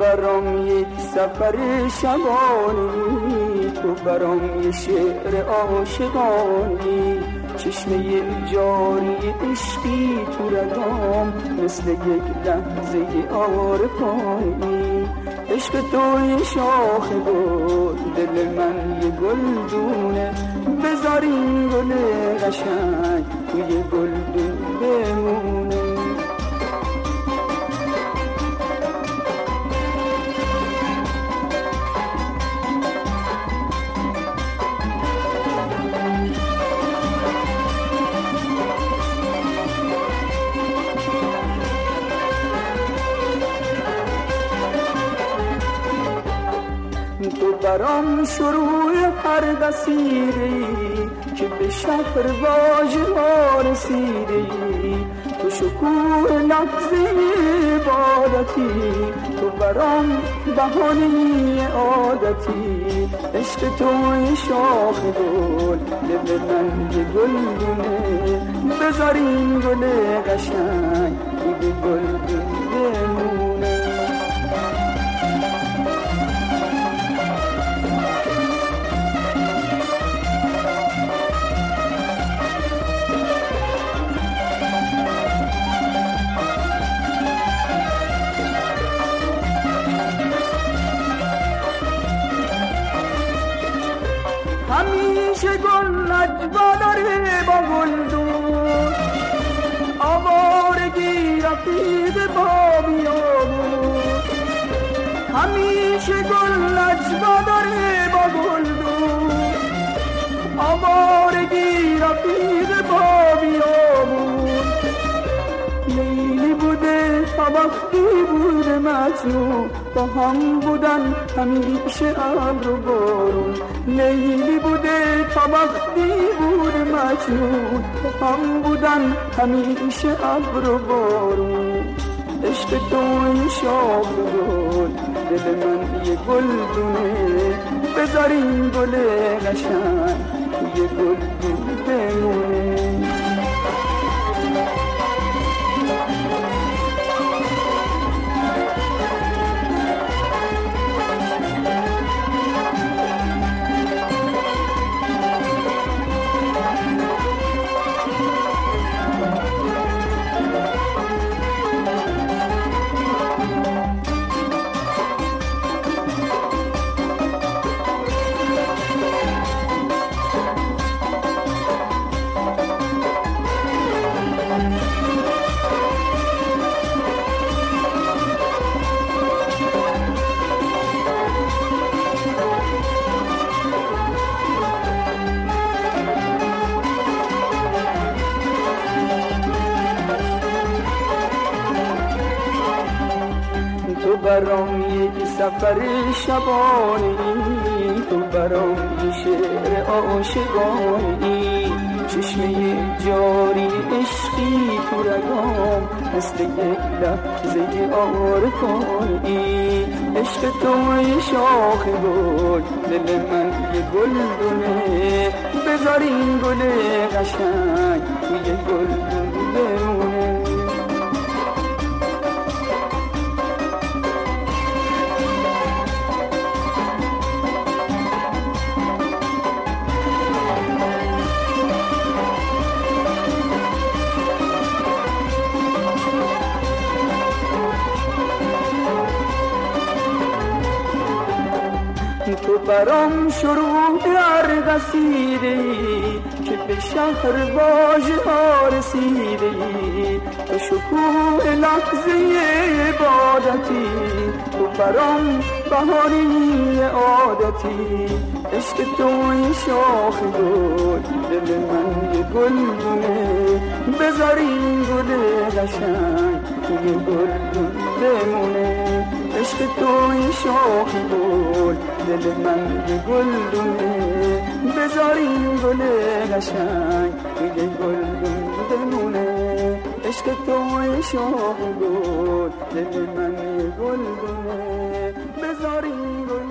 برام یک سفر شبانی، تو برام یه شعر عاشقانی، چشمه جاری عشقی تو رگام مثل یک لحظه عارفانی. عشق تو یه شاخ گل، دل من یه گلدونه، بذار این گل قشنگ توی گلدون بمونه. تو برام شروع هر قصیده‌ای که به شهر واژه ها رسیده‌ای، تو شکوه لحظه عبادتی، تو برام بهانه عادتی. عشق تو شاخ گل، دل من یه گلدونه، بذار این گل قشنگ توی گلدون بمونه. همیشه گل نجوا داره با گلدون، آوارگی رفیق با بیابون. همیشه گل نجوا داره با گلدون، آوارگی رفیق با بیابون. لیلی بوده تا وقتی بوده مجنون، با هم بودن همیشه ابر و بارون. لیلی بوده تا وقتی بوده مجنون، با هم بودن همیشه ابر و بارون. عشق تو این شاخ گل، دل من یه گلدونه، بذار این گل قشنگ توی گلدون بمونه. تو برام یک سفر شبانی، تو برام یه شعر عاشقانی، چشمه جاری عشقی تو رگام مثل یک لحظه عارفانی. عشق تو یه شاخ گل، دل من یه گلدونه، بذار این گل قشنگ توی گلدون بمونه. تو برام شروع هر قصیده‌ای که به شهر واژه ها رسیده‌ای، تو شکوه لحظه عبادتی، تو برام بهانه عادتی. عشق تو یه شاخ گل، دل من یه گلدونه، بذار این گل قشنگ توی گلدون بمونه. عشق تو یه شاخ گل، دل من یه گلدونه، بذار این گل قشنگ توی گلدون بمونه. عشق تو یه شاخ گل، دل من یه گلدونه، بذار این گل